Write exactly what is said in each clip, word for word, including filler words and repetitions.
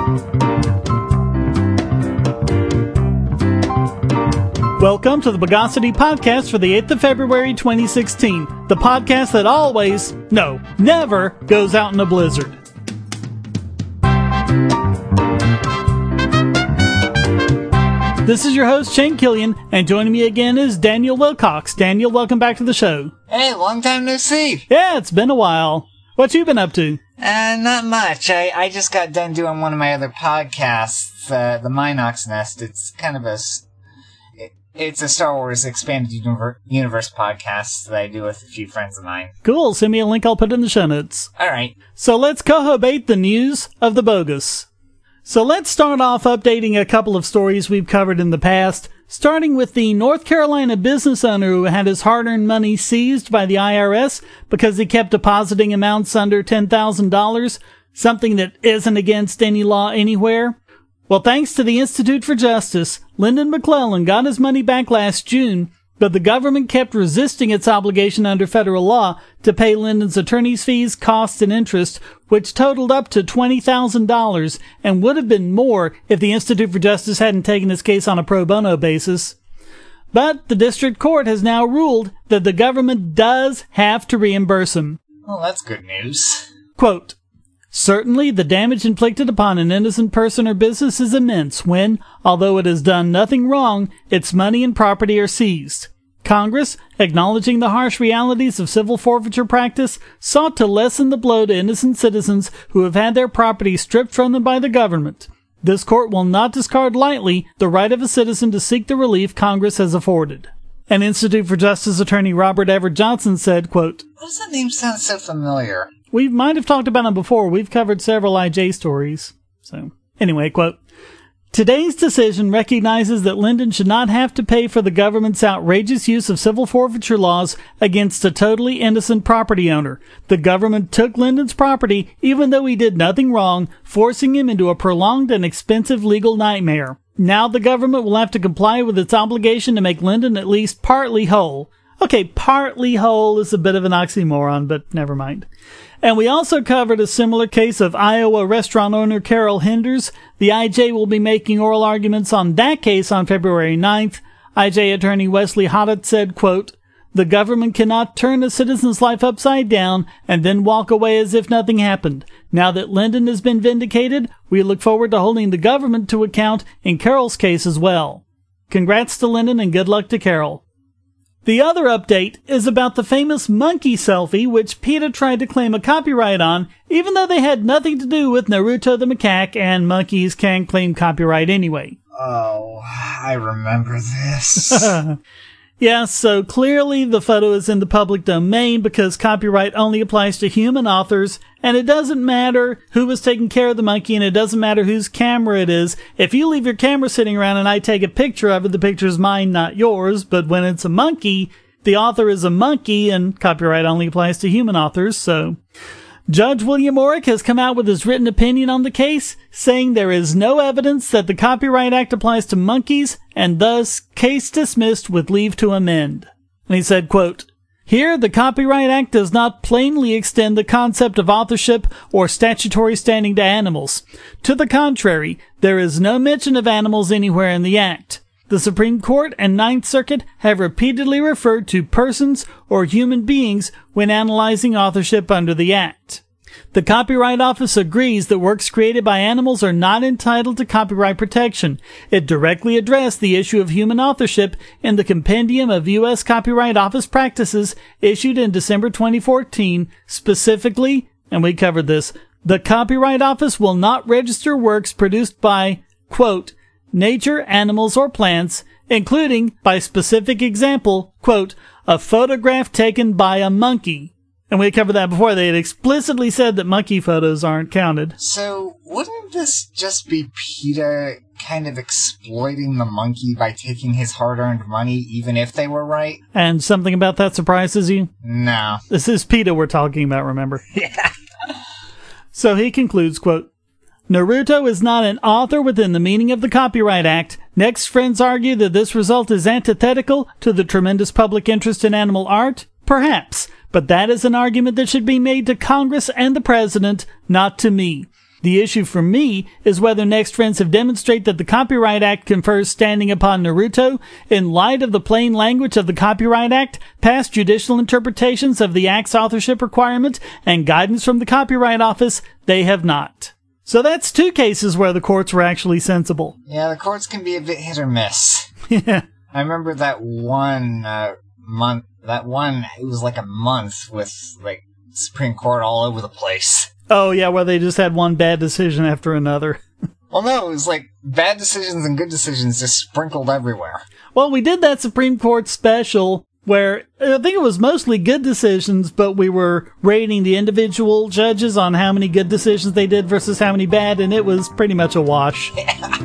Welcome to the Bogosity Podcast for the eighth of February, twenty sixteen. The podcast that always, no, never goes out in a blizzard. This is your host, Shane Killian, and joining me again is Daniel Wilcox. Daniel, welcome back to the show. Hey, long time no see. Yeah, it's been a while. What you been up to? Uh, not much. I, I just got done doing one of my other podcasts, uh, the Minox Nest. It's kind of a... It, it's a Star Wars Expanded Universe, Universe podcast that I do with a few friends of mine. Cool. Send me a link. I'll put it in the show notes. All right. So let's cohobate the news of the bogus. So let's start off updating a couple of stories we've covered in the past, starting with the North Carolina business owner who had his hard-earned money seized by the I R S because he kept depositing amounts under ten thousand dollars, something that isn't against any law anywhere. Well, thanks to the Institute for Justice, Lyndon McClellan got his money back last June, but the government kept resisting its obligation under federal law to pay Lyndon's attorney's fees, costs, and interest, which totaled up to twenty thousand dollars and would have been more if the Institute for Justice hadn't taken his case on a pro bono basis. But the district court has now ruled that the government does have to reimburse him. Well, that's good news. Quote, "Certainly, the damage inflicted upon an innocent person or business is immense when, although it has done nothing wrong, its money and property are seized. Congress, acknowledging the harsh realities of civil forfeiture practice, sought to lessen the blow to innocent citizens who have had their property stripped from them by the government. This court will not discard lightly the right of a citizen to seek the relief Congress has afforded." And Institute for Justice attorney Robert Everett Johnson said, quote, "Why does that name sound so familiar?" We might have talked about him before. We've covered several I J stories. So, anyway, quote, "Today's decision recognizes that Lyndon should not have to pay for the government's outrageous use of civil forfeiture laws against a totally innocent property owner. The government took Lyndon's property even though he did nothing wrong, forcing him into a prolonged and expensive legal nightmare. Now the government will have to comply with its obligation to make Lyndon at least partly whole." Okay, partly whole is a bit of an oxymoron, but never mind. And we also covered a similar case of Iowa restaurant owner Carol Hinders. The I J will be making oral arguments on that case on February ninth. I J attorney Wesley Hoddett said, quote, "The government cannot turn a citizen's life upside down and then walk away as if nothing happened. Now that Lyndon has been vindicated, we look forward to holding the government to account in Carol's case as well. Congrats to Lyndon and good luck to Carol." The other update is about the famous monkey selfie, which PETA tried to claim a copyright on, even though they had nothing to do with Naruto the macaque, and monkeys can claim copyright anyway. Oh, I remember this. Yeah, so clearly the photo is in the public domain because copyright only applies to human authors, and it doesn't matter who was taking care of the monkey, and it doesn't matter whose camera it is. If you leave your camera sitting around and I take a picture of it, the picture's mine, not yours, but when it's a monkey, the author is a monkey, and copyright only applies to human authors, so... Judge William Orrick has come out with his written opinion on the case, saying there is no evidence that the Copyright Act applies to monkeys, and thus, case dismissed with leave to amend. And he said, quote, "Here, the Copyright Act does not plainly extend the concept of authorship or statutory standing to animals. To the contrary, there is no mention of animals anywhere in the Act. The Supreme Court and Ninth Circuit have repeatedly referred to persons or human beings when analyzing authorship under the Act. The Copyright Office agrees that works created by animals are not entitled to copyright protection. It directly addressed the issue of human authorship in the Compendium of U S Copyright Office Practices issued in December twenty fourteen. Specifically, and we covered this, the Copyright Office will not register works produced by, quote, nature, animals, or plants, including, by specific example, quote, a photograph taken by a monkey." And we covered that before. They had explicitly said that monkey photos aren't counted. So, wouldn't this just be PETA kind of exploiting the monkey by taking his hard-earned money, even if they were right? And something about that surprises you? No. This is PETA we're talking about, remember? Yeah. So he concludes, quote, "Naruto is not an author within the meaning of the Copyright Act. Next, friends argue that this result is antithetical to the tremendous public interest in animal art. Perhaps, but that is an argument that should be made to Congress and the President, not to me. The issue for me is whether Next Friends have demonstrated that the Copyright Act confers standing upon Naruto in light of the plain language of the Copyright Act, past judicial interpretations of the Act's authorship requirement, and guidance from the Copyright Office. They have not. So that's two cases where the courts were actually sensible. Yeah, the courts can be a bit hit or miss. Yeah. I remember that one uh, month, that one, it was like a month with, like, Supreme Court all over the place. Oh, yeah, where they just had one bad decision after another. Well, no, it was like bad decisions and good decisions just sprinkled everywhere. Well, we did that Supreme Court special where I think it was mostly good decisions, but we were rating the individual judges on how many good decisions they did versus how many bad, and it was pretty much a wash. Yeah.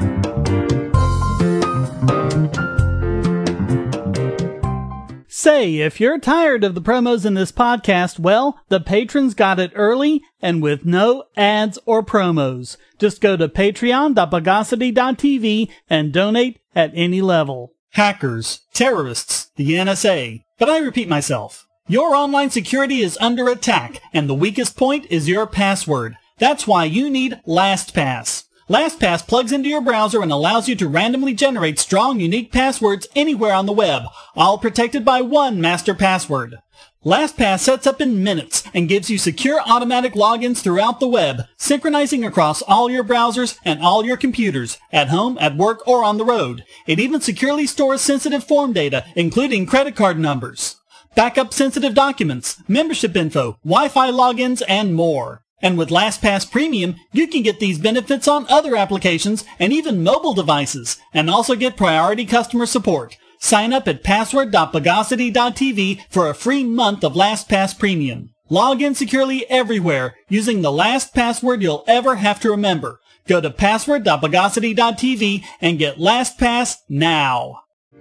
Say, if you're tired of the promos in this podcast, well, the patrons got it early and with no ads or promos. Just go to patreon dot bogosity dot t v and donate at any level. Hackers, terrorists, the N S A. But I repeat myself. Your online security is under attack, and the weakest point is your password. That's why you need LastPass. LastPass plugs into your browser and allows you to randomly generate strong, unique passwords anywhere on the web, all protected by one master password. LastPass sets up in minutes and gives you secure automatic logins throughout the web, synchronizing across all your browsers and all your computers, at home, at work, or on the road. It even securely stores sensitive form data, including credit card numbers, backup sensitive documents, membership info, Wi-Fi logins, and more. And with LastPass Premium, you can get these benefits on other applications and even mobile devices, and also get priority customer support. Sign up at password dot bogosity dot t v for a free month of LastPass Premium. Log in securely everywhere using the last password you'll ever have to remember. Go to password dot bogosity dot t v and get LastPass now.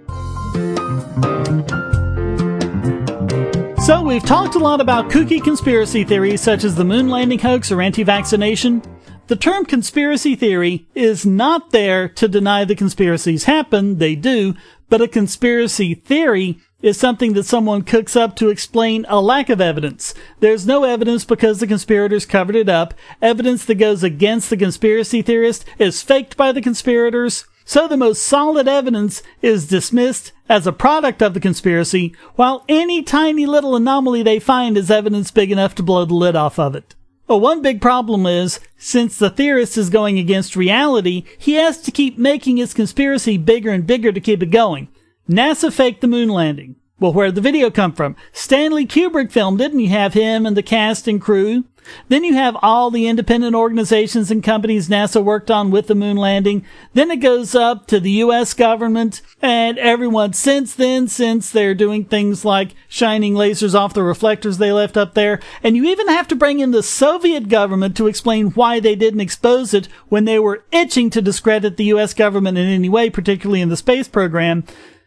So we've talked a lot about kooky conspiracy theories such as the moon landing hoax or anti-vaccination. The term conspiracy theory is not there to deny the conspiracies happen, they do, but a conspiracy theory is something that someone cooks up to explain a lack of evidence. There's no evidence because the conspirators covered it up. Evidence that goes against the conspiracy theorist is faked by the conspirators. So the most solid evidence is dismissed as a product of the conspiracy, while any tiny little anomaly they find is evidence big enough to blow the lid off of it. Well, one big problem is, since the theorist is going against reality, he has to keep making his conspiracy bigger and bigger to keep it going. NASA faked the moon landing. Well, where'd the video come from? Stanley Kubrick filmed it, and you have him and the cast and crew. Then you have all the independent organizations and companies NASA worked on with the moon landing. Then it goes up to the U S government and everyone since then, since they're doing things like shining lasers off the reflectors they left up there. And you even have to bring in the Soviet government to explain why they didn't expose it when they were itching to discredit the U S government in any way, particularly in the space program.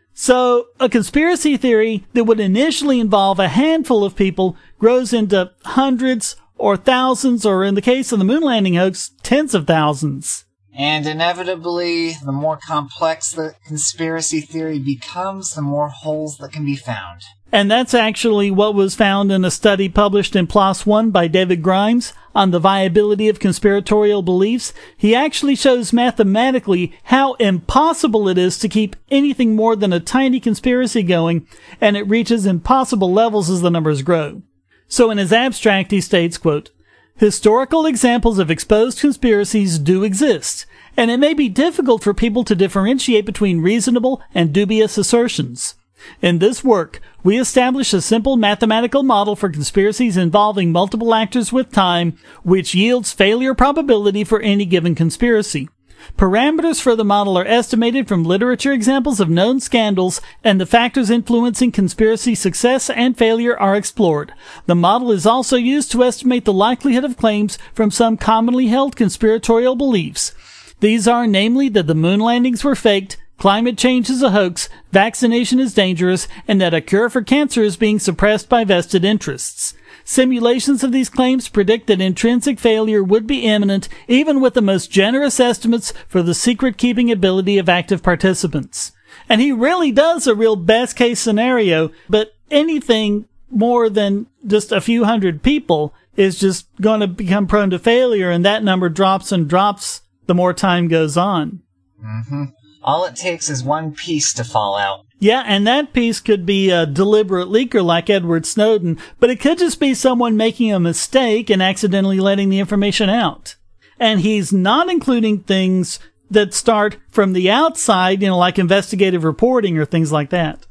So, a conspiracy theory that would initially involve a handful of people grows into hundreds or thousands, or in the case of the moon landing hoax, tens of thousands. And inevitably, the more complex the conspiracy theory becomes, the more holes that can be found. And that's actually what was found in a study published in PLOS One by David Grimes on the viability of conspiratorial beliefs. He actually shows mathematically how impossible it is to keep anything more than a tiny conspiracy going, and it reaches impossible levels as the numbers grow. So in his abstract, he states, quote, "Historical examples of exposed conspiracies do exist, and it may be difficult for people to differentiate between reasonable and dubious assertions. In this work, we establish a simple mathematical model for conspiracies involving multiple actors with time, which yields failure probability for any given conspiracy. Parameters for the model are estimated from literature examples of known scandals, and the factors influencing conspiracy success and failure are explored. The model is also used to estimate the likelihood of claims from some commonly held conspiratorial beliefs. These are namely that the moon landings were faked, climate change is a hoax, vaccination is dangerous, and that a cure for cancer is being suppressed by vested interests. Simulations of these claims predict that intrinsic failure would be imminent, even with the most generous estimates for the secret-keeping ability of active participants." And he really does a real best-case scenario, but anything more than just a few hundred people is just going to become prone to failure, and that number drops and drops the more time goes on. Mm-hmm. All it takes is one piece to fall out. Yeah, and that piece could be a deliberate leaker like Edward Snowden, but it could just be someone making a mistake and accidentally letting the information out. And he's not including things that start from the outside, you know, like investigative reporting or things like that.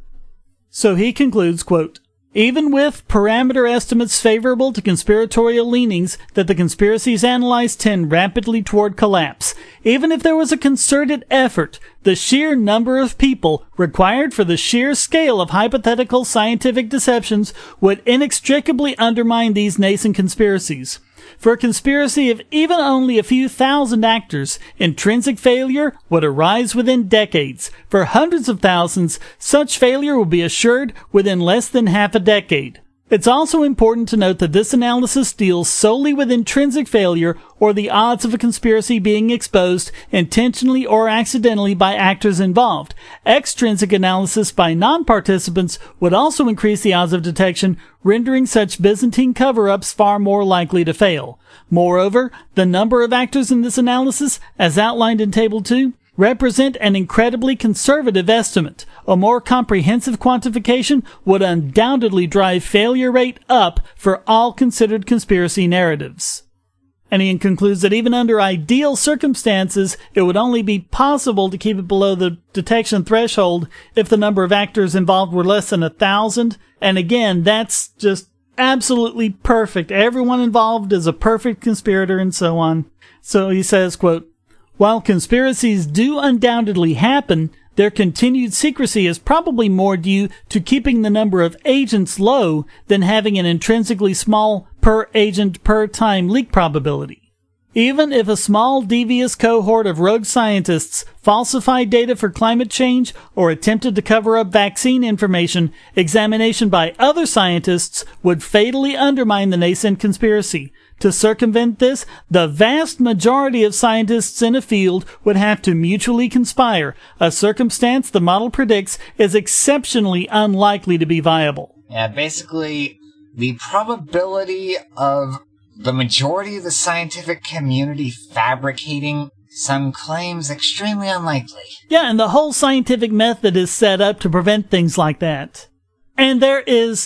So he concludes, quote, even with parameter estimates favorable to conspiratorial leanings that the conspiracies analyzed tend rapidly toward collapse. Even if there was a concerted effort, the sheer number of people required for the sheer scale of hypothetical scientific deceptions would inextricably undermine these nascent conspiracies. For a conspiracy of even only a few thousand actors, intrinsic failure would arise within decades. For hundreds of thousands, such failure will be assured within less than half a decade. It's also important to note that this analysis deals solely with intrinsic failure or the odds of a conspiracy being exposed intentionally or accidentally by actors involved. Extrinsic analysis by non-participants would also increase the odds of detection, rendering such Byzantine cover-ups far more likely to fail. Moreover, the number of actors in this analysis, as outlined in Table two, represent an incredibly conservative estimate. A more comprehensive quantification would undoubtedly drive failure rate up for all considered conspiracy narratives. And he concludes that even under ideal circumstances, it would only be possible to keep it below the detection threshold if the number of actors involved were less than a thousand. And again, that's just absolutely perfect. Everyone involved is a perfect conspirator and so on. So he says, quote, while conspiracies do undoubtedly happen, their continued secrecy is probably more due to keeping the number of agents low than having an intrinsically small per-agent per-time leak probability. Even if a small devious cohort of rogue scientists falsified data for climate change or attempted to cover up vaccine information, examination by other scientists would fatally undermine the nascent conspiracy. To circumvent this, the vast majority of scientists in a field would have to mutually conspire, a circumstance the model predicts is exceptionally unlikely to be viable. Yeah, basically, the probability of the majority of the scientific community fabricating some claims extremely unlikely. Yeah, and the whole scientific method is set up to prevent things like that. And there is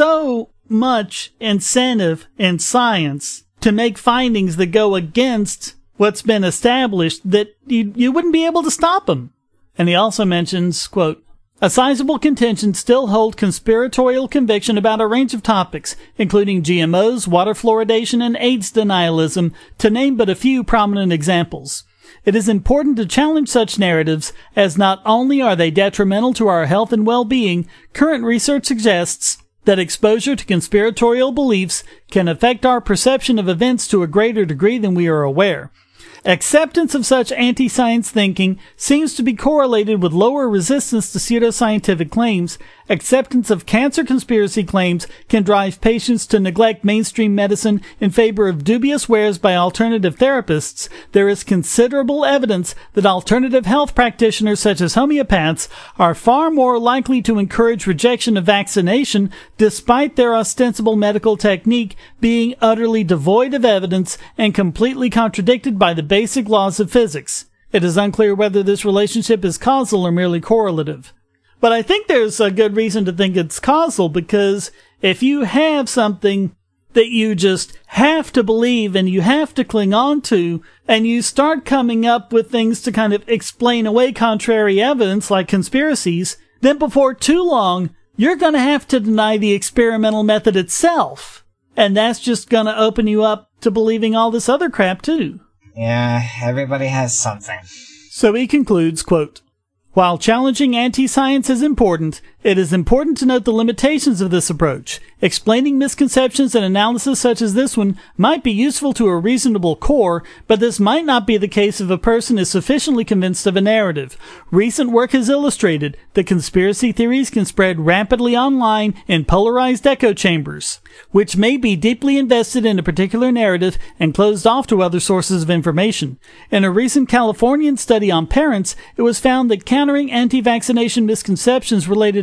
so much incentive in science to make findings that go against what's been established that you, you wouldn't be able to stop them. And he also mentions, quote, a sizable contingent still hold conspiratorial conviction about a range of topics, including G M Os, water fluoridation, and AIDS denialism, to name but a few prominent examples. It is important to challenge such narratives, as not only are they detrimental to our health and well-being, current research suggests that exposure to conspiratorial beliefs can affect our perception of events to a greater degree than we are aware. Acceptance of such anti-science thinking seems to be correlated with lower resistance to pseudoscientific claims. Acceptance of cancer conspiracy claims can drive patients to neglect mainstream medicine in favor of dubious wares by alternative therapists. There is considerable evidence that alternative health practitioners such as homeopaths are far more likely to encourage rejection of vaccination despite their ostensible medical technique being utterly devoid of evidence and completely contradicted by the basic laws of physics. It is unclear whether this relationship is causal or merely correlative. But I think there's a good reason to think it's causal, because if you have something that you just have to believe and you have to cling on to, and you start coming up with things to kind of explain away contrary evidence like conspiracies, then before too long, you're going to have to deny the experimental method itself. And that's just going to open you up to believing all this other crap too. Yeah, everybody has something. So he concludes, quote, while challenging anti-science is important, it is important to note the limitations of this approach. Explaining misconceptions and analysis such as this one might be useful to a reasonable core, but this might not be the case if a person is sufficiently convinced of a narrative. Recent work has illustrated that conspiracy theories can spread rapidly online in polarized echo chambers, which may be deeply invested in a particular narrative and closed off to other sources of information. In a recent Californian study on parents, it was found that countering anti-vaccination misconceptions related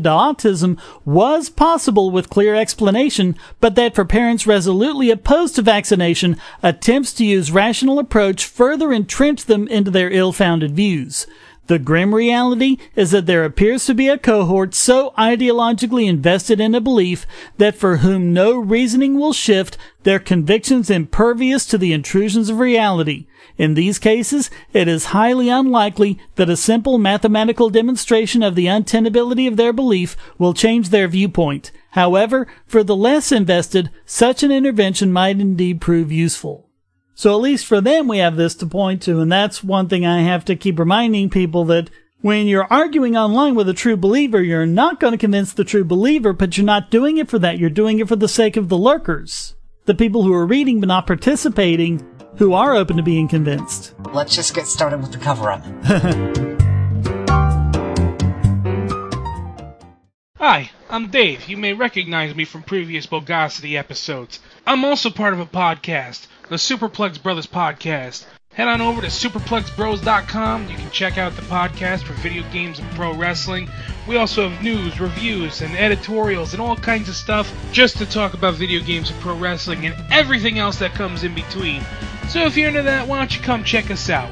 to autism was possible with clear explanation, but that for parents resolutely opposed to vaccination, attempts to use rational approach further entrench them into their ill-founded views. The grim reality is that there appears to be a cohort so ideologically invested in a belief that for whom no reasoning will shift, their convictions impervious to the intrusions of reality. In these cases, it is highly unlikely that a simple mathematical demonstration of the untenability of their belief will change their viewpoint. However, for the less invested, such an intervention might indeed prove useful. So at least for them, we have this to point to, and that's one thing I have to keep reminding people, that when you're arguing online with a true believer, you're not going to convince the true believer, but you're not doing it for that. You're doing it for the sake of the lurkers, the people who are reading but not participating, who are open to being convinced. Let's just get started with the cover-up. Hi, I'm Dave. You may recognize me from previous Bogosity episodes. I'm also part of a podcast, the Superplex Brothers Podcast. Head on over to superplex bros dot com. You can check out the podcast for video games and pro wrestling. We also have news, reviews, and editorials and all kinds of stuff just to talk about video games and pro wrestling and everything else that comes in between. So if you're into that, why don't you come check us out?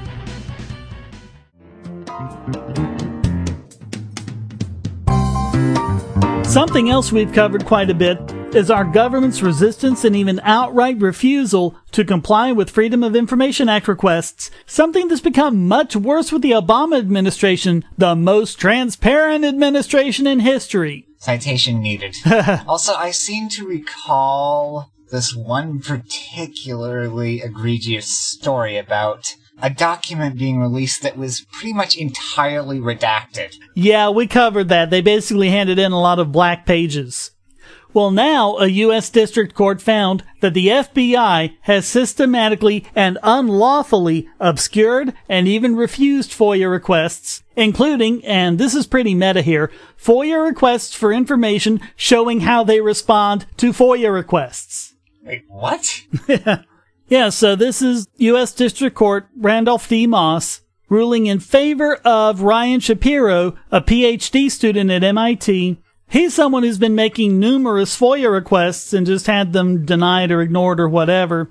Something else we've covered quite a bit is our government's resistance and even outright refusal to comply with Freedom of Information Act requests, something that's become much worse with the Obama administration, the most transparent administration in history. Citation needed. Also, I seem to recall this one particularly egregious story about a document being released that was pretty much entirely redacted. Yeah, we covered that. They basically handed in a lot of black pages. Well, now a U S district court found that the F B I has systematically and unlawfully obscured and even refused FOIA requests, including, and this is pretty meta here, FOIA requests for information showing how they respond to FOIA requests. Wait, what? Yeah, so this is U S District Court Randolph D. Moss ruling in favor of Ryan Shapiro, a P H D student at M I T. He's someone who's been making numerous FOIA requests and just had them denied or ignored or whatever.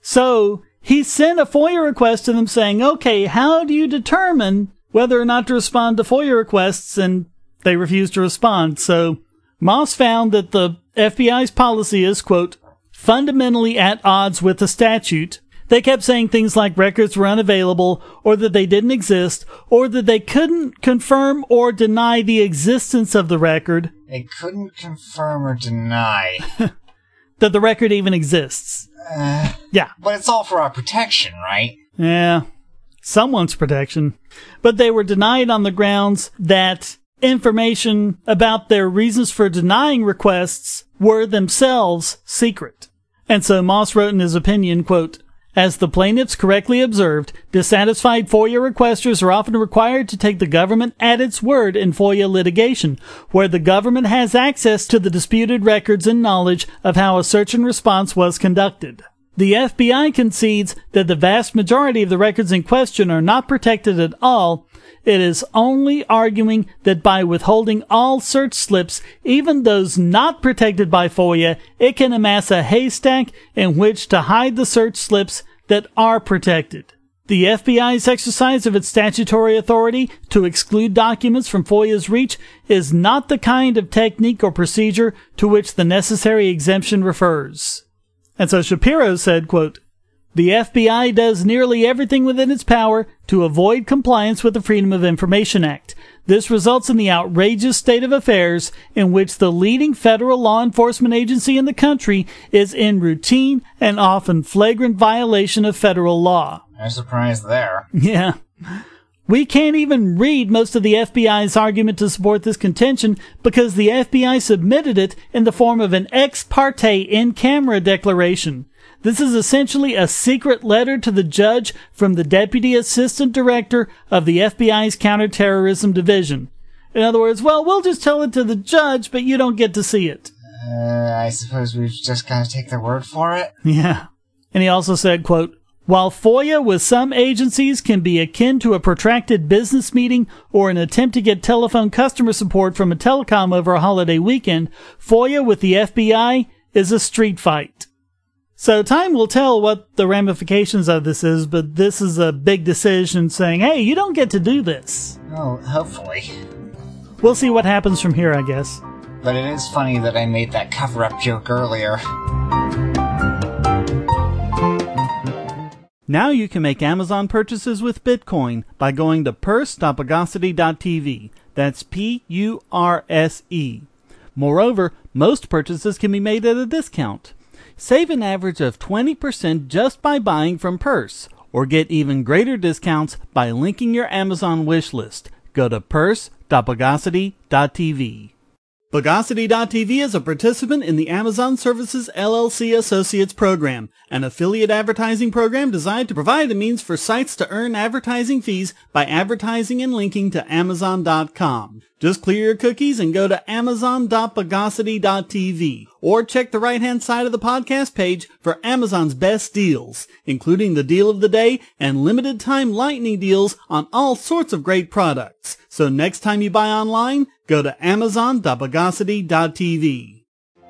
So he sent a FOIA request to them saying, okay, how do you determine whether or not to respond to FOIA requests? And they refused to respond. So Moss found that the F B I's policy is, quote, fundamentally at odds with the statute. They kept saying things like records were unavailable, or that they didn't exist, or that they couldn't confirm or deny the existence of the record. They couldn't confirm or deny. That the record even exists. Uh, yeah. But it's all for our protection, right? Yeah. Someone's protection. But they were denied on the grounds that information about their reasons for denying requests were themselves secret. And so Moss wrote in his opinion, quote, as the plaintiffs correctly observed, dissatisfied FOIA requesters are often required to take the government at its word in FOIA litigation, where the government has access to the disputed records and knowledge of how a search and response was conducted. The F B I concedes that the vast majority of the records in question are not protected at all. It is only arguing that by withholding all search slips, even those not protected by FOIA, it can amass a haystack in which to hide the search slips that are protected. The F B I's exercise of its statutory authority to exclude documents from FOIA's reach is not the kind of technique or procedure to which the necessary exemption refers. And so Shapiro said, quote, the F B I does nearly everything within its power to avoid compliance with the Freedom of Information Act. This results in the outrageous state of affairs in which the leading federal law enforcement agency in the country is in routine and often flagrant violation of federal law. No surprise there. Yeah. We can't even read most of the F B I's argument to support this contention because the F B I submitted it in the form of an ex parte in-camera declaration. This is essentially a secret letter to the judge from the Deputy Assistant Director of the F B I's Counterterrorism Division. In other words, well, we'll just tell it to the judge, but you don't get to see it. Uh, I suppose we've just got to take their word for it? Yeah. And he also said, quote, While FOIA with some agencies can be akin to a protracted business meeting or an attempt to get telephone customer support from a telecom over a holiday weekend, FOIA with the F B I is a street fight. So time will tell what the ramifications of this is, but this is a big decision saying, hey, you don't get to do this. Oh, hopefully. We'll see what happens from here, I guess. But it is funny that I made that cover-up joke earlier. Now you can make Amazon purchases with Bitcoin by going to purse dot pugosity dot t v. That's P U R S E. Moreover, most purchases can be made at a discount. Save an average of twenty percent just by buying from Purse, or get even greater discounts by linking your Amazon wish list. Go to purse dot pugosity dot t v. Pugosity dot t v is a participant in the Amazon Services L L C Associates program, an affiliate advertising program designed to provide a means for sites to earn advertising fees by advertising and linking to amazon dot com. Just clear your cookies and go to amazon dot pugosity dot t v, or check the right-hand side of the podcast page for Amazon's best deals, including the deal of the day and limited-time lightning deals on all sorts of great products. So next time you buy online, go to amazon dot pugosity dot t v.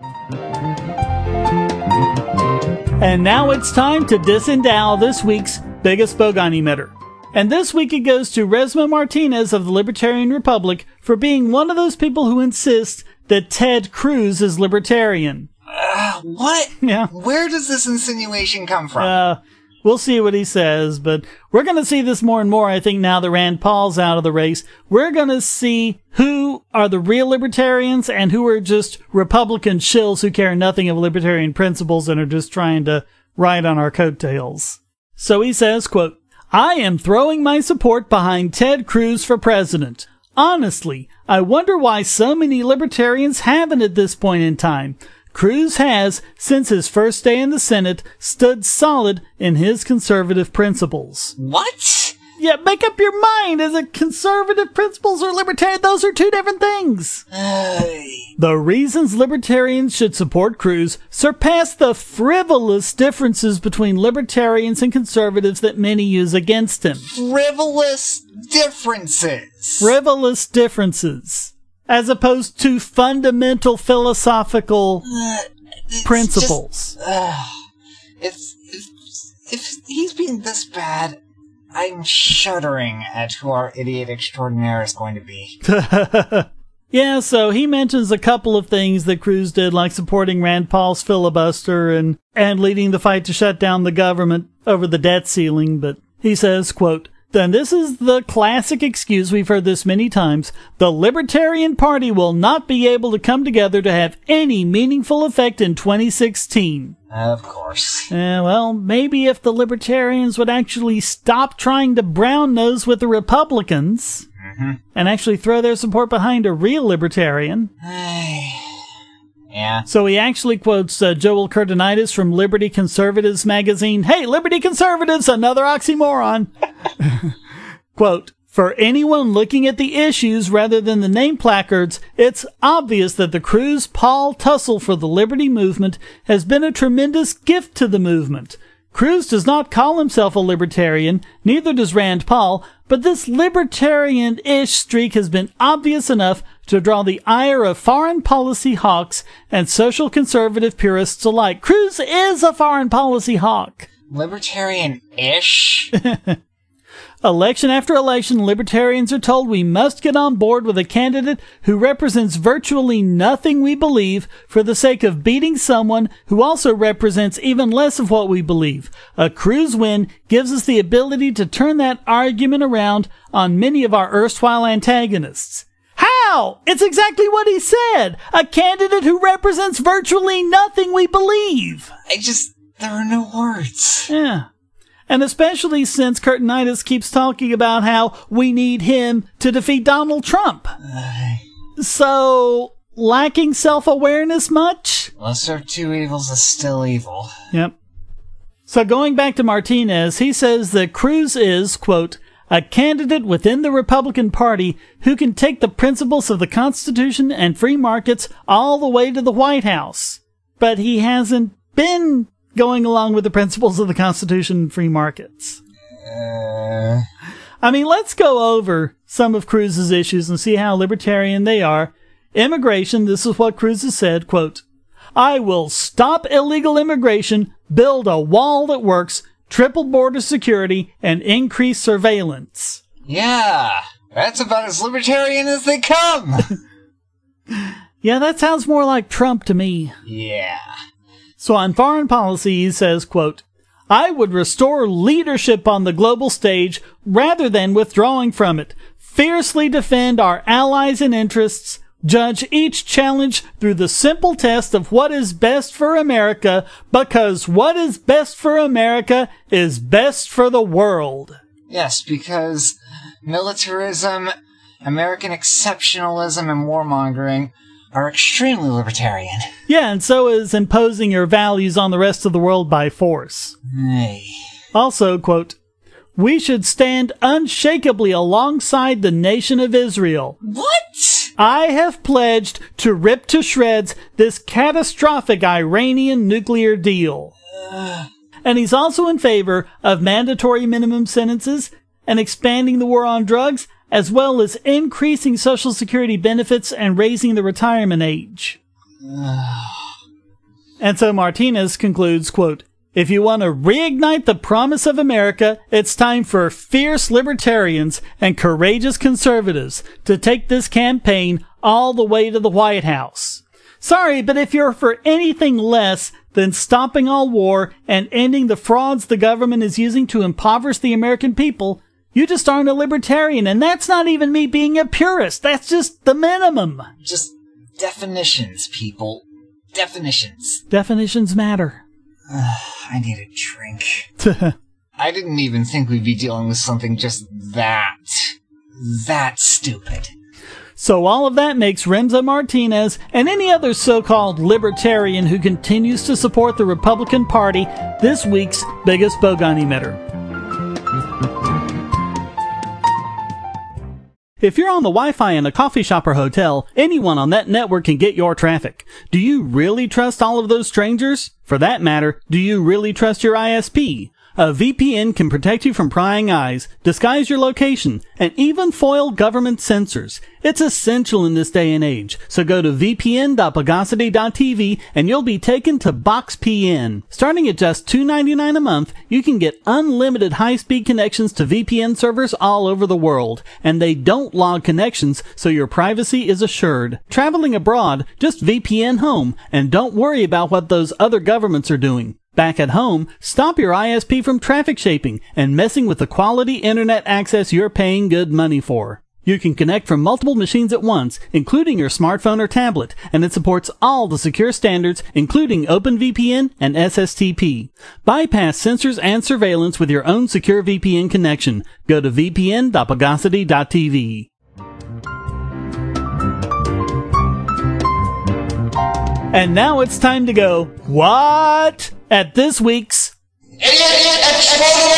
And now it's time to disendow this week's biggest bogon emitter. And this week it goes to Resmo Martinez of the Libertarian Republic for being one of those people who insist that Ted Cruz is libertarian. Uh, what? Yeah. Where does this insinuation come from? Uh, we'll see what he says, but we're going to see this more and more, I think, now that Rand Paul's out of the race. We're going to see who are the real libertarians and who are just Republican shills who care nothing of libertarian principles and are just trying to ride on our coattails. So he says, quote, I am throwing my support behind Ted Cruz for president. Honestly, I wonder why so many libertarians haven't at this point in time. Cruz has, since his first day in the Senate, stood solid in his conservative principles. What? Yeah, make up your mind. Is it conservative principles or libertarian? Those are two different things. Uh, The reasons libertarians should support Cruz surpass the frivolous differences between libertarians and conservatives that many use against him. frivolous differences. Frivolous differences. As opposed to fundamental philosophical Uh, it's principles. Just, uh, it's, it's, if he's being this bad, I'm shuddering at who our idiot extraordinaire is going to be. Yeah, so he mentions a couple of things that Cruz did, like supporting Rand Paul's filibuster and, and leading the fight to shut down the government over the debt ceiling, but he says, quote, then this is the classic excuse, we've heard this many times, the Libertarian Party will not be able to come together to have any meaningful effect in twenty sixteen. Of course. Eh, well, maybe if the Libertarians would actually stop trying to brown nose with the Republicans Mm-hmm. and actually throw their support behind a real Libertarian. Yeah. So he actually quotes uh, Joel Kurtenitis from Liberty Conservatives magazine. Hey, Liberty Conservatives, another oxymoron. Quote, for anyone looking at the issues rather than the name placards, it's obvious that the Cruz-Paul tussle for the liberty movement has been a tremendous gift to the movement. Cruz does not call himself a libertarian, neither does Rand Paul, but this libertarian-ish streak has been obvious enough to draw the ire of foreign policy hawks and social conservative purists alike. Cruz is a foreign policy hawk. Libertarian-ish? Election after election, libertarians are told we must get on board with a candidate who represents virtually nothing we believe for the sake of beating someone who also represents even less of what we believe. A Cruz win gives us the ability to turn that argument around on many of our erstwhile antagonists. How? It's exactly what he said. A candidate who represents virtually nothing we believe. I just... there are no words. Yeah. And especially since Kurtenitis keeps talking about how we need him to defeat Donald Trump. Uh, so, lacking self-awareness much? Lesser of two evils is still evil. Yep. So going back to Martinez, he says that Cruz is, quote, a candidate within the Republican Party who can take the principles of the Constitution and free markets all the way to the White House. But he hasn't been going along with the principles of the Constitution and free markets. Uh... I mean, let's go over some of Cruz's issues and see how libertarian they are. Immigration, this is what Cruz has said, quote, I will stop illegal immigration, build a wall that works, triple border security, and increase surveillance. Yeah, that's about as libertarian as they come. Yeah, that sounds more like Trump to me. Yeah. So on foreign policy, he says, quote, I would restore leadership on the global stage rather than withdrawing from it, fiercely defend our allies and interests, judge each challenge through the simple test of what is best for America, because what is best for America is best for the world. Yes, because militarism, American exceptionalism, and warmongering are extremely libertarian. Yeah, and so is imposing your values on the rest of the world by force. Hey. Also, quote, we should stand unshakably alongside the nation of Israel. What? I have pledged to rip to shreds this catastrophic Iranian nuclear deal. Uh. And he's also in favor of mandatory minimum sentences and expanding the war on drugs, as well as increasing Social Security benefits and raising the retirement age. And so Martinez concludes, quote, if you want to reignite the promise of America, it's time for fierce libertarians and courageous conservatives to take this campaign all the way to the White House. Sorry, but if you're for anything less than stopping all war and ending the frauds the government is using to impoverish the American people, you just aren't a libertarian, and that's not even me being a purist. That's just the minimum. Just definitions, people. Definitions. Definitions matter. I need a drink. I didn't even think we'd be dealing with something just that, that stupid. So all of that makes Remza Martinez and any other so-called libertarian who continues to support the Republican Party this week's biggest bogon emitter. If you're on the Wi-Fi in a coffee shop or hotel, anyone on that network can get your traffic. Do you really trust all of those strangers? For that matter, do you really trust your I S P? A V P N can protect you from prying eyes, disguise your location, and even foil government censors. It's essential in this day and age, so go to v p n dot bogosity dot t v and you'll be taken to BoxPN. Starting at just two dollars and ninety-nine cents a month, you can get unlimited high-speed connections to V P N servers all over the world, and they don't log connections, so your privacy is assured. Traveling abroad, just V P N home, and don't worry about what those other governments are doing. Back at home, stop your I S P from traffic shaping and messing with the quality internet access you're paying good money for. You can connect from multiple machines at once, including your smartphone or tablet, and it supports all the secure standards, including OpenVPN and S S T P. Bypass censors and surveillance with your own secure V P N connection. Go to v p n dot bogosity dot t v. And now it's time to go, what? At this week's Idiot Exploded!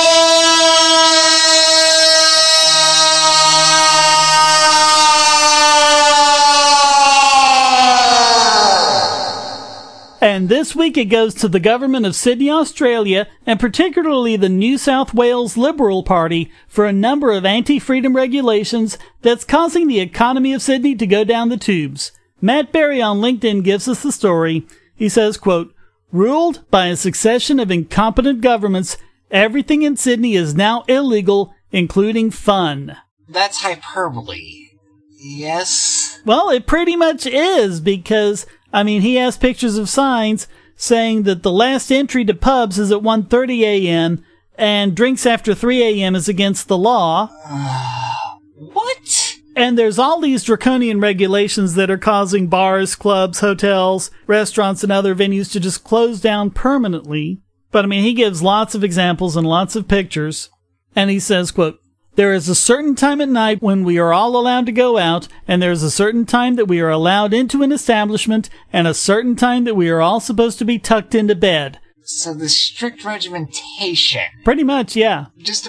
And this week it goes to the government of Sydney, Australia, and particularly the New South Wales Liberal Party for a number of anti-freedom regulations that's causing the economy of Sydney to go down the tubes. Matt Berry on LinkedIn gives us the story. He says, quote, ruled by a succession of incompetent governments, everything in Sydney is now illegal, including fun. That's hyperbole. Yes? Well, it pretty much is, because, I mean, he has pictures of signs saying that the last entry to pubs is at one thirty a.m., and drinks after three a.m. is against the law. Uh, what? And there's all these draconian regulations that are causing bars, clubs, hotels, restaurants, and other venues to just close down permanently. But I mean, he gives lots of examples and lots of pictures. And he says, quote, there is a certain time at night when we are all allowed to go out, and there is a certain time that we are allowed into an establishment, and a certain time that we are all supposed to be tucked into bed. So the strict regimentation. Pretty much, yeah. Just about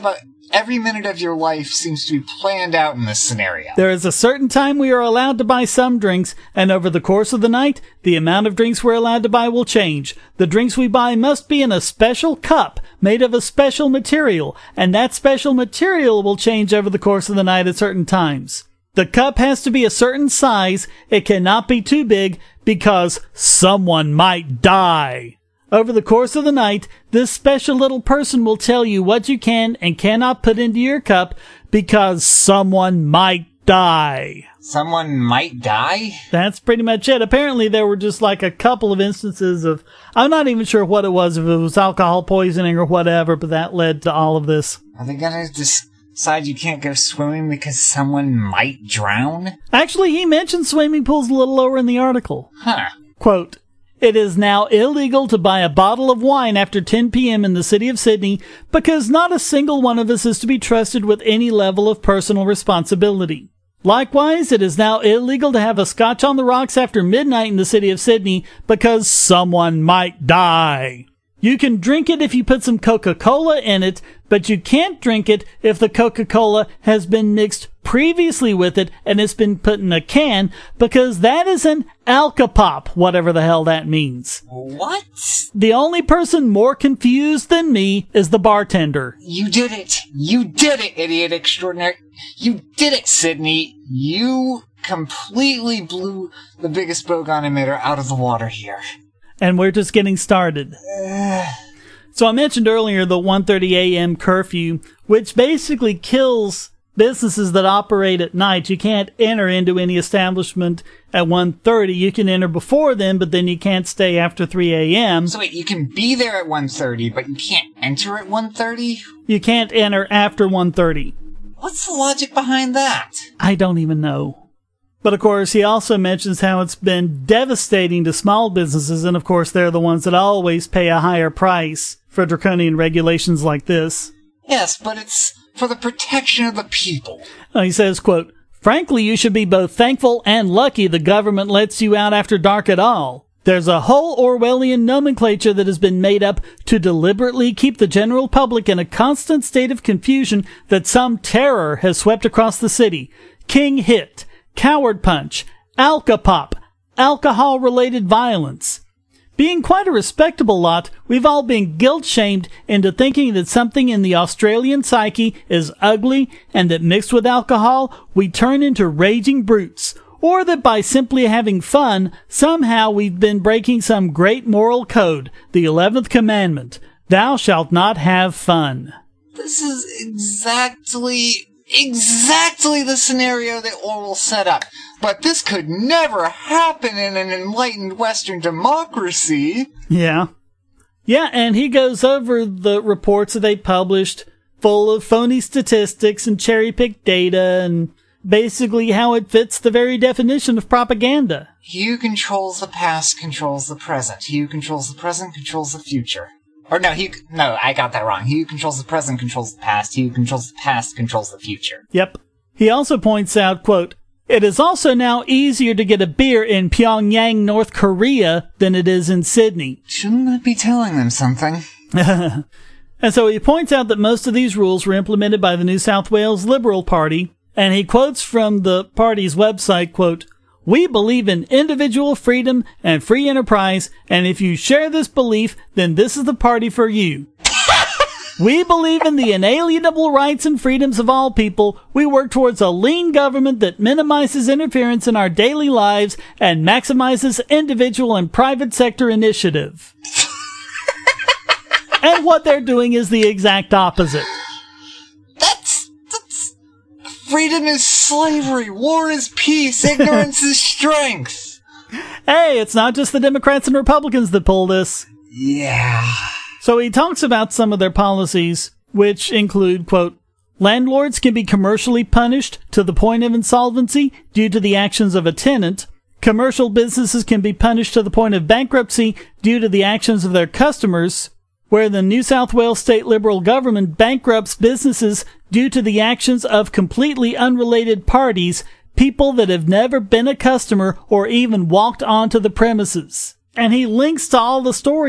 every minute of your life seems to be planned out in this scenario. There is a certain time we are allowed to buy some drinks, and over the course of the night, the amount of drinks we're allowed to buy will change. The drinks we buy must be in a special cup made of a special material, and that special material will change over the course of the night at certain times. The cup has to be a certain size. It cannot be too big because someone might die. Over the course of the night, this special little person will tell you what you can and cannot put into your cup because someone might die. Someone might die? That's pretty much it. Apparently there were just like a couple of instances of, I'm not even sure what it was, if it was alcohol poisoning or whatever, but that led to all of this. Are they gonna decide you can't go swimming because someone might drown? Actually, he mentioned swimming pools a little lower in the article. Huh. Quote, "It is now illegal to buy a bottle of wine after ten p.m. in the city of Sydney because not a single one of us is to be trusted with any level of personal responsibility. Likewise, it is now illegal to have a scotch on the rocks after midnight in the city of Sydney because someone might die. You can drink it if you put some Coca-Cola in it, but you can't drink it if the Coca-Cola has been mixed previously with it and it's been put in a can, because that is an alcopop, whatever the hell that means." What? The only person more confused than me is the bartender. You did it! You did it, idiot extraordinary! You did it, Sydney! You completely blew the biggest bogon emitter out of the water here. And we're just getting started. So I mentioned earlier the one thirty a.m. curfew, which basically kills businesses that operate at night. You can't enter into any establishment at one thirty. You can enter before then, but then you can't stay after three a.m. So wait, you can be there at one thirty, but you can't enter at one thirty? You can't enter after one thirty. What's the logic behind that? I don't even know. But of course, he also mentions how it's been devastating to small businesses, and of course, they're the ones that always pay a higher price for draconian regulations like this. Yes, but it's for the protection of the people. Uh, he says, quote, "Frankly, you should be both thankful and lucky the government lets you out after dark at all. There's a whole Orwellian nomenclature that has been made up to deliberately keep the general public in a constant state of confusion that some terror has swept across the city. King Hit, Coward Punch, Alcopop, alcohol-related violence. Being quite a respectable lot, we've all been guilt-shamed into thinking that something in the Australian psyche is ugly and that mixed with alcohol, we turn into raging brutes. Or that by simply having fun, somehow we've been breaking some great moral code, the eleventh commandment, thou shalt not have fun." This is exactly, exactly the scenario that Orwell set up. But this could never happen in an enlightened Western democracy. Yeah. Yeah, and he goes over the reports that they published, full of phony statistics and cherry-picked data, and basically how it fits the very definition of propaganda. He who controls the past controls the present. He who controls the present controls the future. Or no, he no, I got that wrong. He who controls the present controls the past. He who controls the past controls the future. Yep. He also points out, quote, "It is also now easier to get a beer in Pyongyang, North Korea than it is in Sydney." Shouldn't that be telling them something? And so he points out that most of these rules were implemented by the New South Wales Liberal Party, and he quotes from the party's website, quote, "We believe in individual freedom and free enterprise, and if you share this belief, then this is the party for you. We believe in the inalienable rights and freedoms of all people. We work towards a lean government that minimizes interference in our daily lives and maximizes individual and private sector initiative." And what they're doing is the exact opposite. That's, that's... Freedom is slavery. War is peace. Ignorance is strength. Hey, it's not just the Democrats and Republicans that pull this. Yeah. So he talks about some of their policies, which include, quote, "Landlords can be commercially punished to the point of insolvency due to the actions of a tenant. Commercial businesses can be punished to the point of bankruptcy due to the actions of their customers. Where the New South Wales state Liberal government bankrupts businesses due to the actions of completely unrelated parties, people that have never been a customer or even walked onto the premises." And he links to all the stories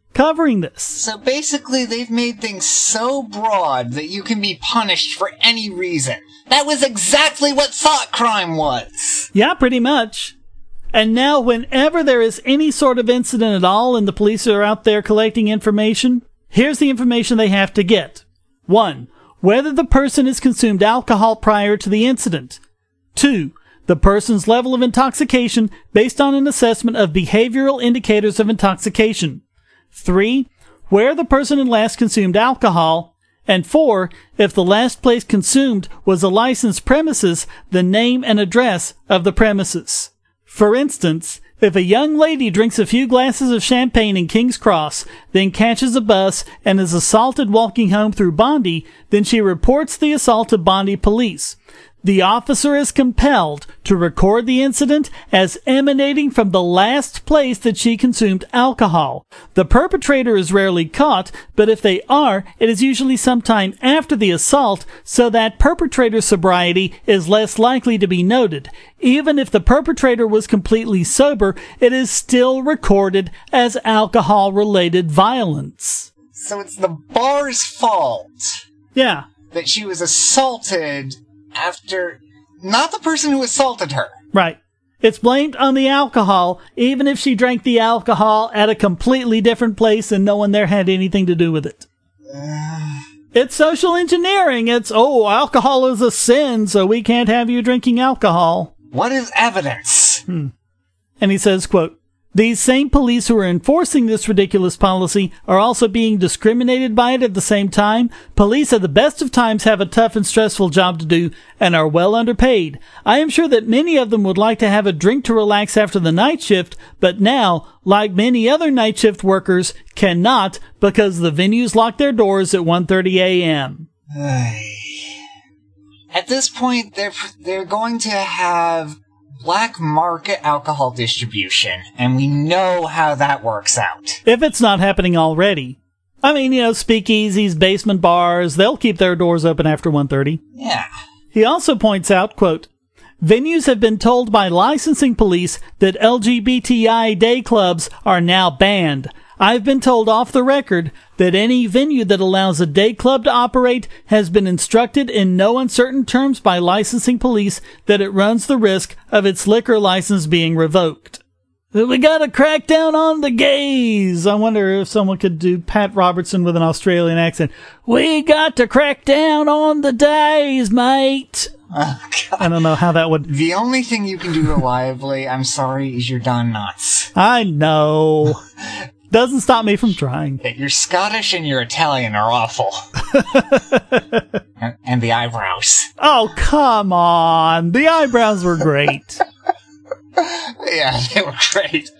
covering this. So basically, they've made things so broad that you can be punished for any reason. That was exactly what thought crime was. Yeah, pretty much. And now whenever there is any sort of incident at all and the police are out there collecting information, here's the information they have to get. One, whether the person has consumed alcohol prior to the incident. Two, the person's level of intoxication based on an assessment of behavioral indicators of intoxication. Three, where the person had last consumed alcohol. And four, if the last place consumed was a licensed premises, the name and address of the premises. For instance, if a young lady drinks a few glasses of champagne in King's Cross, then catches a bus and is assaulted walking home through Bondi, then she reports the assault to Bondi police. The officer is compelled to record the incident as emanating from the last place that she consumed alcohol. The perpetrator is rarely caught, but if they are, it is usually sometime after the assault, so that perpetrator's sobriety is less likely to be noted. Even if the perpetrator was completely sober, it is still recorded as alcohol-related violence. So it's the bar's fault Yeah. that she was assaulted after... Not the person who assaulted her. Right. It's blamed on the alcohol, even if she drank the alcohol at a completely different place and no one there had anything to do with it. Uh, It's social engineering. It's, oh, alcohol is a sin, so we can't have you drinking alcohol. what is evidence? And he says, quote, these same police who are enforcing this ridiculous policy are also being discriminated by it at the same time. Police at the best of times have a tough and stressful job to do and are well underpaid. I am sure that many of them would like to have a drink to relax after the night shift, but now, like many other night shift workers, cannot because the venues lock their doors at one thirty a.m. At this point, they're they're going to have black market alcohol distribution, and we know how that works out. If it's not happening already. I mean, you know, speakeasies, basement bars, they'll keep their doors open after one thirty. Yeah. He also points out, quote, venues have been told by licensing police that L G B T I day clubs are now banned. I've been told off the record that any venue that allows a day club to operate has been instructed in no uncertain terms by licensing police that it runs the risk of its liquor license being revoked. We gotta crack down on the gays. I wonder if someone could do Pat Robertson with an Australian accent. We got to crack down on the days, mate. Oh, God. I don't know how that would... The only thing you can do reliably, I'm sorry, is your Don Knotts. I know. Doesn't stop me from trying. Your Scottish and your Italian are awful. and, and the eyebrows. Oh, come on. The eyebrows were great. Yeah, they were great.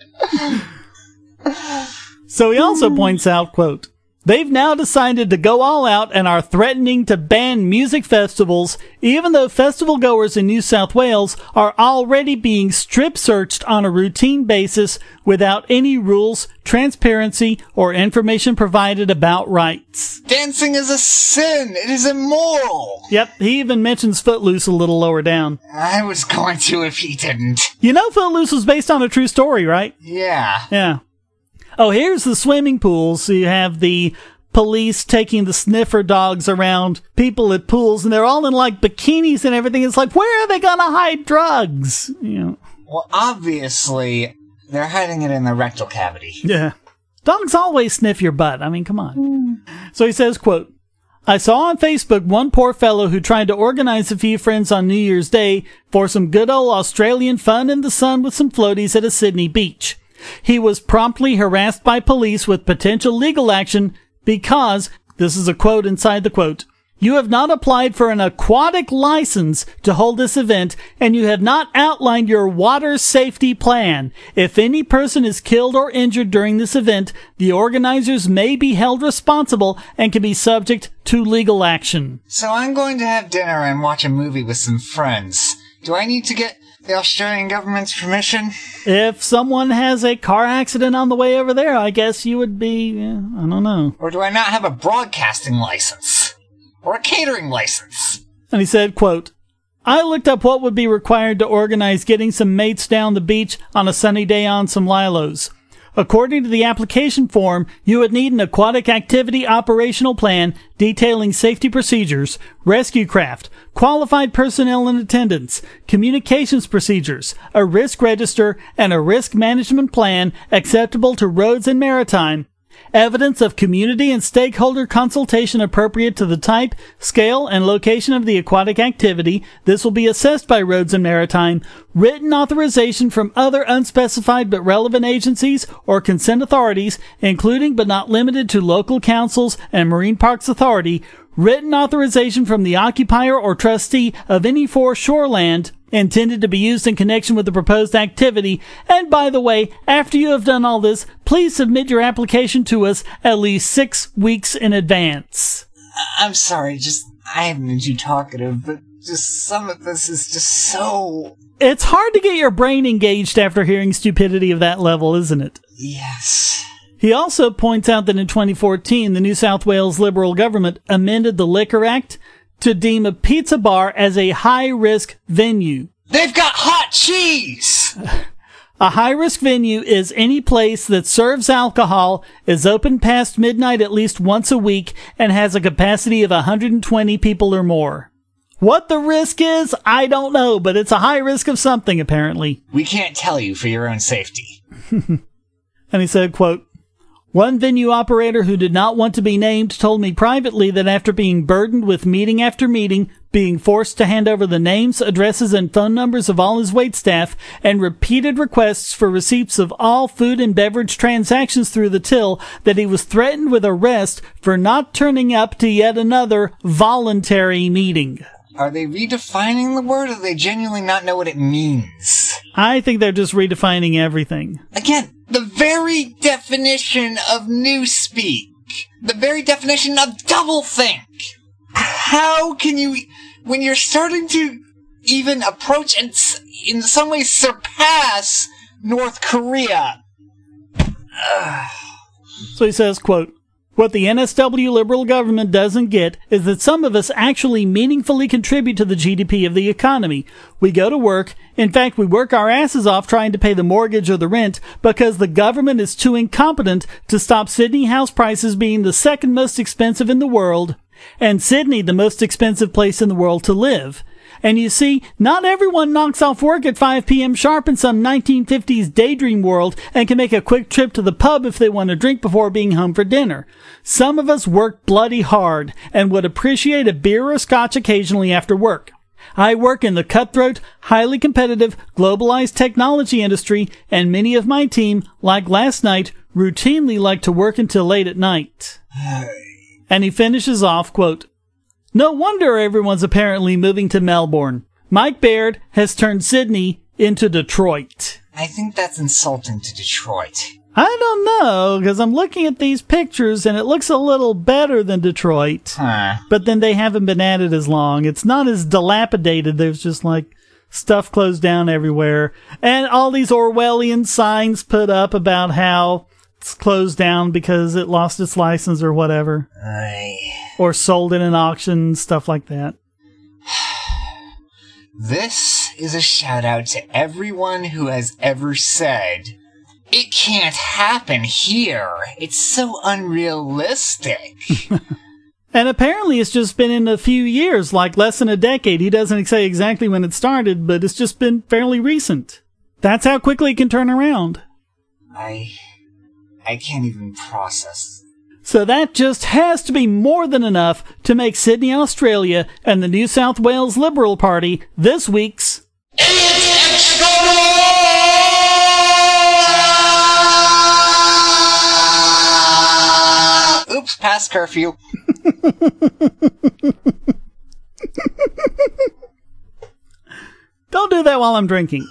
So he also points out, quote, they've now decided to go all out and are threatening to ban music festivals, even though festival goers in New South Wales are already being strip searched on a routine basis without any rules, transparency, or information provided about rights. Dancing is a sin. It is immoral. Yep, he even mentions Footloose a little lower down. I was going to if he didn't. You know Footloose was based on a true story, right? Yeah. Yeah. Oh, here's the swimming pools. So you have the police taking the sniffer dogs around people at pools, and they're all in like bikinis and everything. It's like, where are they gonna hide drugs? You know. Well, obviously, they're hiding it in the rectal cavity. Yeah. Dogs always sniff your butt. I mean, come on. So he says, quote, I saw on Facebook one poor fellow who tried to organize a few friends on New Year's Day for some good old Australian fun in the sun with some floaties at a Sydney beach. He was promptly harassed by police with potential legal action because, this is a quote inside the quote, you have not applied for an aquatic license to hold this event, and you have not outlined your water safety plan. If any person is killed or injured during this event, the organizers may be held responsible and can be subject to legal action. So I'm going to have dinner and watch a movie with some friends. Do I need to get the Australian government's permission? If someone has a car accident on the way over there, I guess you would be, yeah, I don't know. Or do I not have a broadcasting license? Or a catering license? And he said, quote, I looked up what would be required to organize getting some mates down the beach on a sunny day on some lilos. According to the application form, you would need an aquatic activity operational plan detailing safety procedures, rescue craft, qualified personnel in attendance, communications procedures, a risk register, and a risk management plan acceptable to Roads and Maritime. Evidence of community and stakeholder consultation appropriate to the type, scale, and location of the aquatic activity. This will be assessed by Roads and Maritime. Written authorization from other unspecified but relevant agencies or consent authorities, including but not limited to local councils and Marine Parks Authority. Written authorization from the occupier or trustee of any foreshore land intended to be used in connection with the proposed activity. And by the way, after you have done all this, please submit your application to us at least six weeks in advance. I'm sorry, just, I haven't been too talkative, but just some of this is just so... It's hard to get your brain engaged after hearing stupidity of that level, isn't it? Yes. He also points out that in twenty fourteen, the New South Wales Liberal government amended the Liquor Act to deem a pizza bar as a high-risk venue. They've got hot cheese! A high-risk venue is any place that serves alcohol, is open past midnight at least once a week, and has a capacity of one hundred twenty people or more. What the risk is, I don't know, but it's a high risk of something, apparently. We can't tell you for your own safety. And he said, quote, one venue operator who did not want to be named told me privately that after being burdened with meeting after meeting, being forced to hand over the names, addresses, and phone numbers of all his waitstaff, and repeated requests for receipts of all food and beverage transactions through the till, that he was threatened with arrest for not turning up to yet another voluntary meeting. Are they redefining the word, or do they genuinely not know what it means? I think they're just redefining everything. Again, the very definition of newspeak. The very definition of doublethink. How can you, when you're starting to even approach and in some ways surpass North Korea? Ugh. So he says, quote, what the N S W Liberal government doesn't get is that some of us actually meaningfully contribute to the G D P of the economy. We go to work. In fact, we work our asses off trying to pay the mortgage or the rent because the government is too incompetent to stop Sydney house prices being the second most expensive in the world, and Sydney the most expensive place in the world to live. And you see, not everyone knocks off work at five p.m. sharp in some nineteen fifties daydream world and can make a quick trip to the pub if they want a drink before being home for dinner. Some of us work bloody hard and would appreciate a beer or scotch occasionally after work. I work in the cutthroat, highly competitive, globalized technology industry, and many of my team, like last night, routinely like to work until late at night. And he finishes off, quote, no wonder everyone's apparently moving to Melbourne. Mike Baird has turned Sydney into Detroit. I think that's insulting to Detroit. I don't know, because I'm looking at these pictures and it looks a little better than Detroit. Huh. But then they haven't been at it as long. It's not as dilapidated. There's just like stuff closed down everywhere. And all these Orwellian signs put up about how it's closed down because it lost its license or whatever. Aye. Or sold in an auction, stuff like that. This is a shout out to everyone who has ever said, it can't happen here. It's so unrealistic. And apparently it's just been in a few years, like less than a decade. He doesn't say exactly when it started, but it's just been fairly recent. That's how quickly it can turn around. I... I can't even process. So that just has to be more than enough to make Sydney, Australia, and the New South Wales Liberal Party this week's Idiot Exploded! Oops, past curfew. Don't do that while I'm drinking.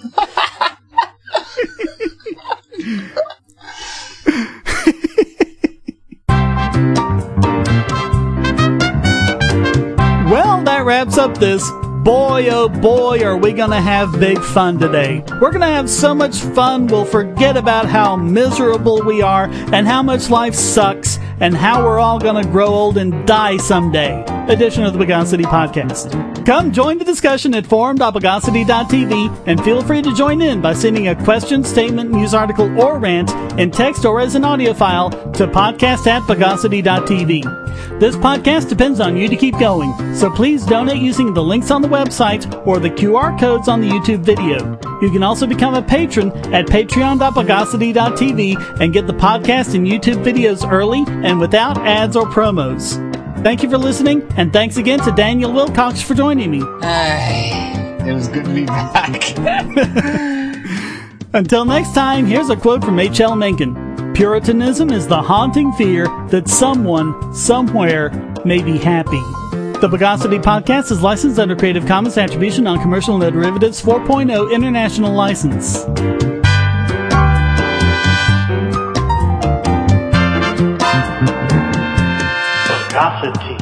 Well, that wraps up this. Boy, oh boy, are we gonna have big fun today. We're gonna have so much fun, we'll forget about how miserable we are and how much life sucks and how we're all gonna grow old and die someday. edition of the Bogosity Podcast. Come join the discussion at forum dot bogosity dot t v and feel free to join in by sending a question, statement, news article, or rant in text or as an audio file to podcast at bogosity dot t v. This podcast depends on you to keep going, so please donate using the links on the website or the Q R codes on the YouTube video. You can also become a patron at patreon dot bogosity dot t v and get the podcast and YouTube videos early and without ads or promos. Thank you for listening, and thanks again to Daniel Wilcox for joining me. Ay, it was good to be back. Until next time, here's a quote from H L Mencken. Puritanism is the haunting fear that someone, somewhere, may be happy. The Bogosity Podcast is licensed under Creative Commons Attribution Non-Commercial No Derivatives four point oh International License. Bogosity.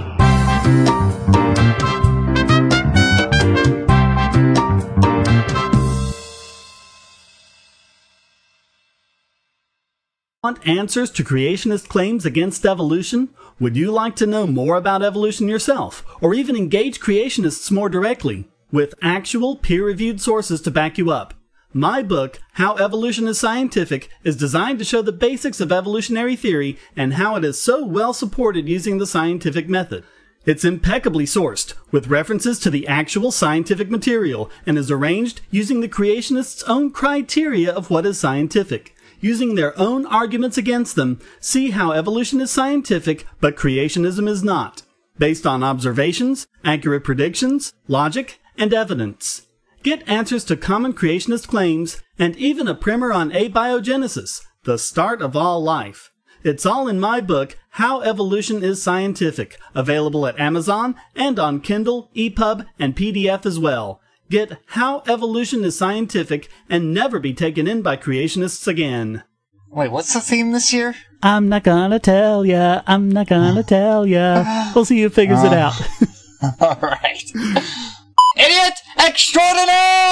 Want answers to creationist claims against evolution? Would you like to know more about evolution yourself, or even engage creationists more directly, with actual peer-reviewed sources to back you up? My book, How Evolution is Scientific, is designed to show the basics of evolutionary theory and how it is so well supported using the scientific method. It's impeccably sourced, with references to the actual scientific material, and is arranged using the creationists' own criteria of what is scientific. Using their own arguments against them, see how evolution is scientific, but creationism is not, based on observations, accurate predictions, logic, and evidence. Get answers to common creationist claims, and even a primer on abiogenesis, the start of all life. It's all in my book, How Evolution is Scientific, available at Amazon and on Kindle, E P U B, and P D F as well. Get How Evolution is Scientific and never be taken in by creationists again. Wait, what's the theme this year? I'm not gonna tell ya, I'm not gonna tell ya. We'll see who figures it out. All right. Idiot extraordinaire!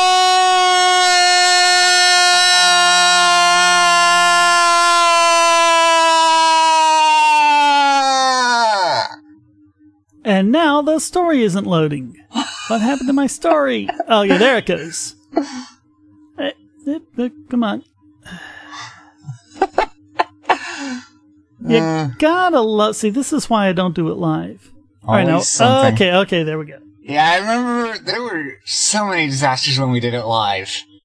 And now the story isn't loading. What happened to my story? Oh, yeah, there it goes. Hey, hey, hey, come on. You uh, gotta love... See, this is why I don't do it live. All right, now, something. Okay, okay, there we go. Yeah, I remember there were so many disasters when we did it live.